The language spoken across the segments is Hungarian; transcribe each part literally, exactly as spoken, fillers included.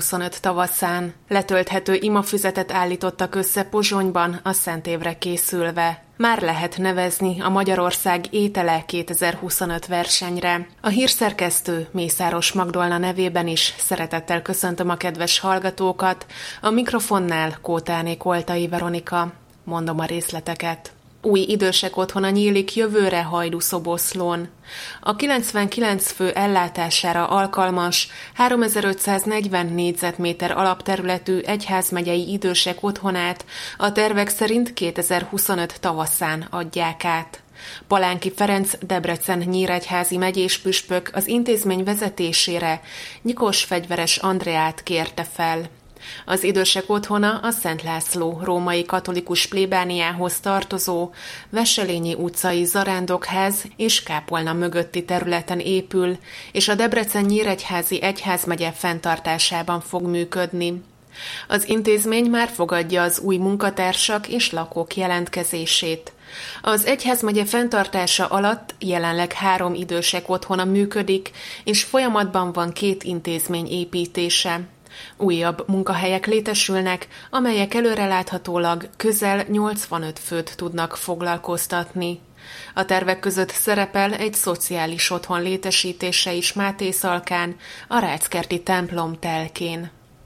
kétezer-huszonöt tavaszán. Letölthető imafüzetet állítottak össze Pozsonyban a Szent Évre készülve. Már lehet nevezni a Magyarország étele kétezer-huszonöt versenyre. A hírszerkesztő Mészáros Magdolna nevében is szeretettel köszöntöm a kedves hallgatókat. A mikrofonnál Kótáné Koltai Veronika. Mondom a részleteket. Új idősek otthona nyílik jövőre Hajdúszoboszlón. A kilencvenkilenc fő ellátására alkalmas háromezer-ötszáznegyven négyzetméter alapterületű egyházmegyei idősek otthonát a tervek szerint kétezer-huszonöt tavaszán adják át. Palánki Ferenc Debrecen-Nyíregyházi megyés püspök az intézmény vezetésére Nyikos Fegyveres Andreát kérte fel. Az idősek otthona a Szent László római katolikus plébániához tartozó Veselényi utcai zarándokház és kápolna mögötti területen épül, és a Debrecen-Nyíregyházi egyházmegye fenntartásában fog működni. Az intézmény már fogadja az új munkatársak és lakók jelentkezését. Az egyházmegye fenntartása alatt jelenleg három idősek otthona működik, és folyamatban van két intézmény építése. Újabb munkahelyek létesülnek, amelyek előreláthatólag közel nyolcvanöt főt tudnak foglalkoztatni. A tervek között szerepel egy szociális otthon létesítése is Mátészalkán, a Ráczkerti templom telkén.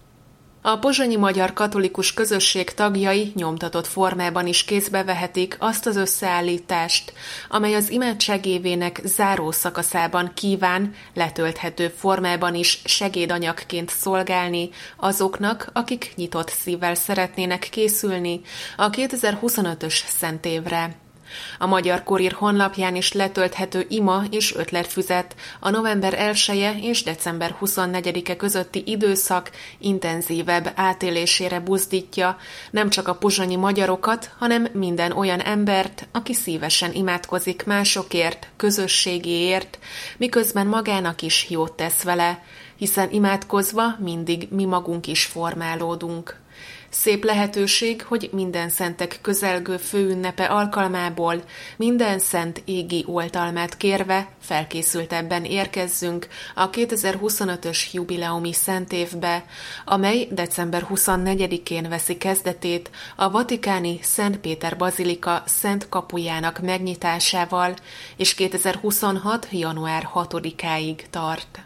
A pozsonyi magyar katolikus közösség tagjai nyomtatott formában is kézbe vehetik azt az összeállítást, amely az imádság évének záró szakaszában kíván letölthető formában is segédanyagként szolgálni azoknak, akik nyitott szívvel szeretnének készülni a kétezer-huszonötös Szent Évre. A Magyar Kurír honlapján is letölthető ima és ötletfüzet a november elseje és december huszonnegyedike közötti időszak intenzívebb átélésére buzdítja nem csak a pozsonyi magyarokat, hanem minden olyan embert, aki szívesen imádkozik másokért, közösségéért, miközben magának is jót tesz vele, hiszen imádkozva mindig mi magunk is formálódunk. Szép lehetőség, hogy minden szentek közelgő főünnepe alkalmából minden szent égi oltalmát kérve felkészültebben érkezzünk a kétezer-huszonötös jubileumi szentévbe, amely december huszonnegyedikén veszi kezdetét a vatikáni Szent Péter bazilika szent kapujának megnyitásával, és kétezer-huszonhat január hatodikáig tart.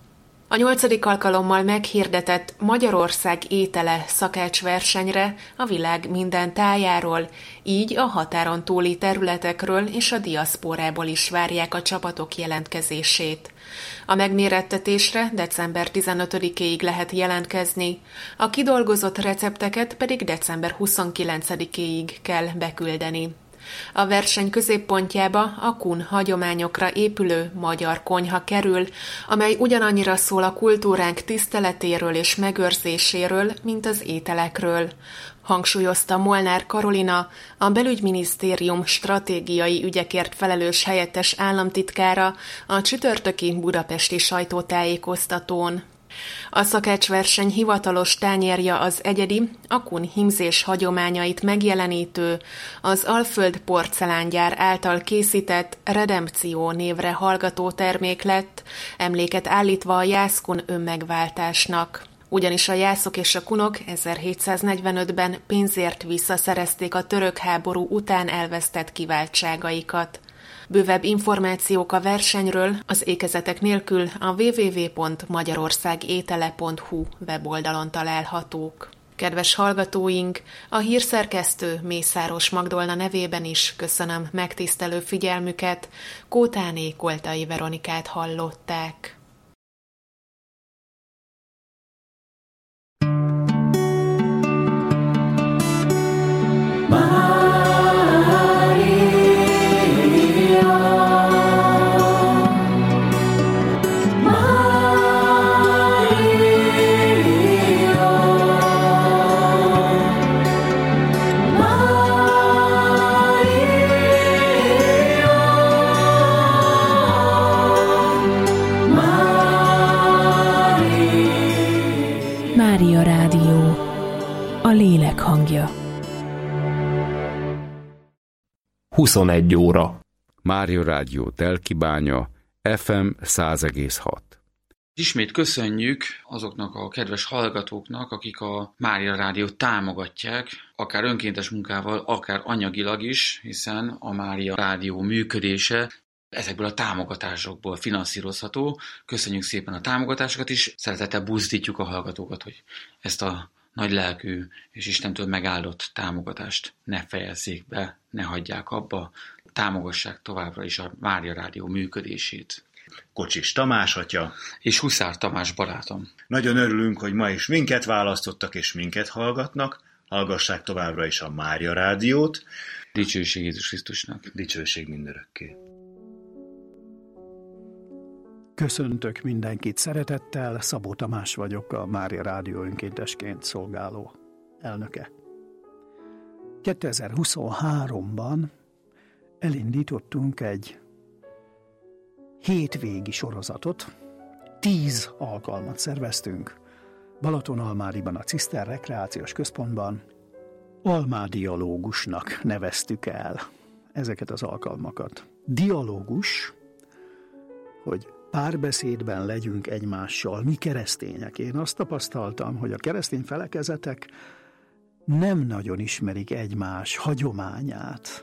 A nyolcadik alkalommal meghirdetett Magyarország étele szakácsversenyre a világ minden tájáról, így a határon túli területekről és a diaszpórából is várják a csapatok jelentkezését. A megmérettetésre december tizenötödikéig lehet jelentkezni, a kidolgozott recepteket pedig december huszonkilencedikéig kell beküldeni. A verseny középpontjába a kun hagyományokra épülő magyar konyha kerül, amely ugyanannyira szól a kultúránk tiszteletéről és megőrzéséről, mint az ételekről, hangsúlyozta Molnár Karolina, a Belügyminisztérium stratégiai ügyekért felelős helyettes államtitkára a csütörtöki budapesti sajtótájékoztatón. A szakácsverseny hivatalos tányérja az egyedi, a kun hímzés hagyományait megjelenítő, az Alföld porcelángyár által készített Redempció névre hallgató termék lett, emléket állítva a jászkun önmegváltásnak. Ugyanis a jászok és a kunok ezerhétszáznegyvenötben pénzért visszaszerezték a török háború után elvesztett kiváltságaikat. Bővebb információk a versenyről az ékezetek nélkül a double-u double-u double-u pont magyarországétele pont hu weboldalon találhatók. Kedves hallgatóink, a hírszerkesztő Mészáros Magdolna nevében is köszönöm megtisztelő figyelmüket, Kótáné Koltai Veronikát hallották. Mária Rádió, a lélek hangja. huszonegy óra. Mária Rádió Telkibánya, ef em száz egész hat. Ismét köszönjük azoknak a kedves hallgatóknak, akik a Mária Rádiót támogatják, akár önkéntes munkával, akár anyagilag is, hiszen a Mária Rádió működése ezekből a támogatásokból finanszírozható. Köszönjük szépen a támogatásokat is, szeretettel buzdítjuk a hallgatókat, hogy ezt a nagy lelkű és Istentől megáldott támogatást ne fejezzék be, ne hagyják abba, támogassák továbbra is a Mária Rádió működését. Kocsis Tamás atya és Huszár Tamás barátom. Nagyon örülünk, hogy ma is minket választottak és minket hallgatnak. Hallgassák továbbra is a Mária Rádiót. Dicsőség Jézus Krisztusnak. Dicsőség mindörökké. Köszöntök mindenkit szeretettel, Szabó Tamás vagyok, a Mária Rádió önkéntesként szolgáló elnöke. kétezer-huszonháromban elindítottunk egy hétvégi sorozatot, tíz alkalmat szerveztünk Balatonalmádiban, a Ciszter Rekreációs Központban. Almádialógusnak neveztük el ezeket az alkalmakat. Dialógus, hogy párbeszédben legyünk egymással, mi keresztények. Én azt tapasztaltam, hogy a keresztény felekezetek nem nagyon ismerik egymás hagyományát,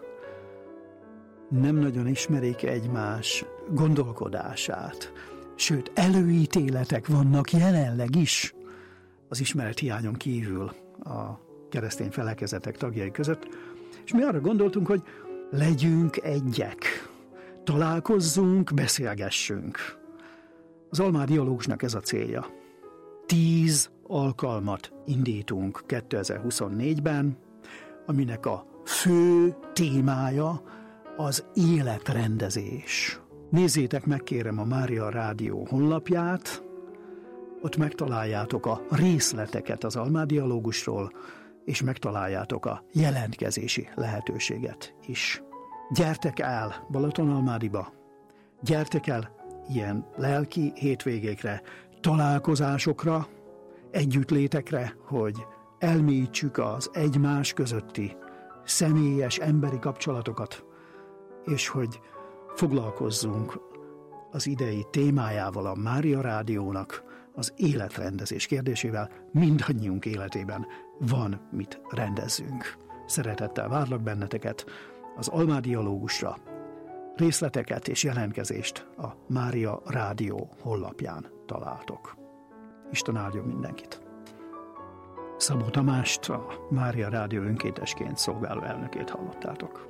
nem nagyon ismerik egymás gondolkodását, sőt, előítéletek vannak jelenleg is az ismerethiányon kívül a keresztény felekezetek tagjai között, és mi arra gondoltunk, hogy legyünk egyek, találkozzunk, beszélgessünk. Az Almádialógusnak ez a célja. Tíz alkalmat indítunk kétezer-huszonnégyben, aminek a fő témája az életrendezés. Nézzétek meg, kérem, a Mária Rádió honlapját, ott megtaláljátok a részleteket az Almádialógusról, és megtaláljátok a jelentkezési lehetőséget is. Gyertek el Balatonalmádiba, gyertek el ilyen lelki hétvégékre, találkozásokra, együttlétekre, hogy elmélyítsük az egymás közötti személyes emberi kapcsolatokat, és hogy foglalkozzunk az idei témájával, a Mária Rádiónak, az életrendezés kérdésével. Mindannyiunk életében van mit rendezzünk. Szeretettel várlak benneteket az Almádialógusra. Részleteket és jelentkezést a Mária Rádió honlapján találtok. Isten áldjon mindenkit! Szabó Tamást, a Mária Rádió önkéntesként szolgáló elnökét hallottátok.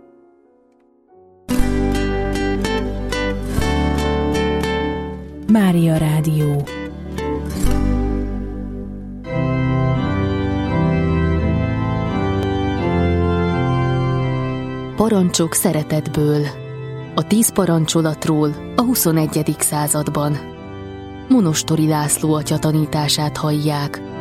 Mária Rádió. Parancsok szeretetből. A tíz parancsolatról a huszonegyedik században. Monostori László atya tanítását hallják.